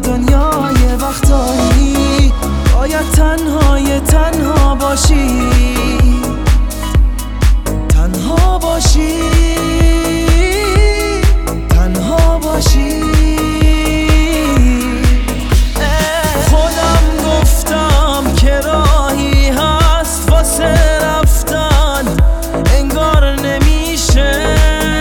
دنیای وقتایی باید تنها باشی، تنها باشی، تنها باشی. خودم گفتم که راهی هست واسه رفتن، انگار نمیشه،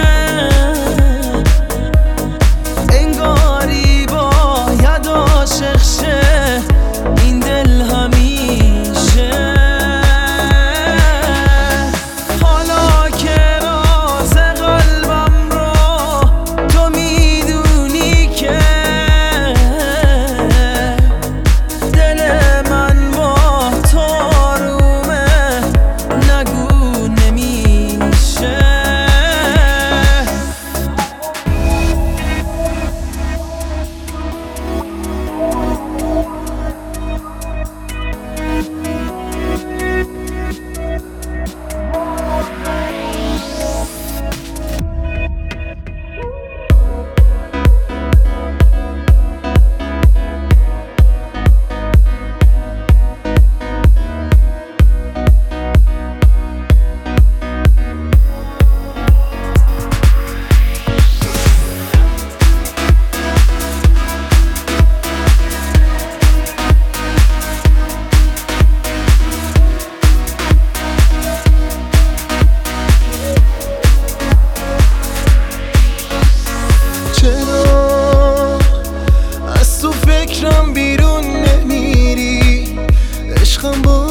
انگاری باید عاشق شه این دل همیشه. حالا که راز قلبم رو تو میدونی که دل من با تو آرومه، نگو نمیشه. بیرون نمیری عشقم با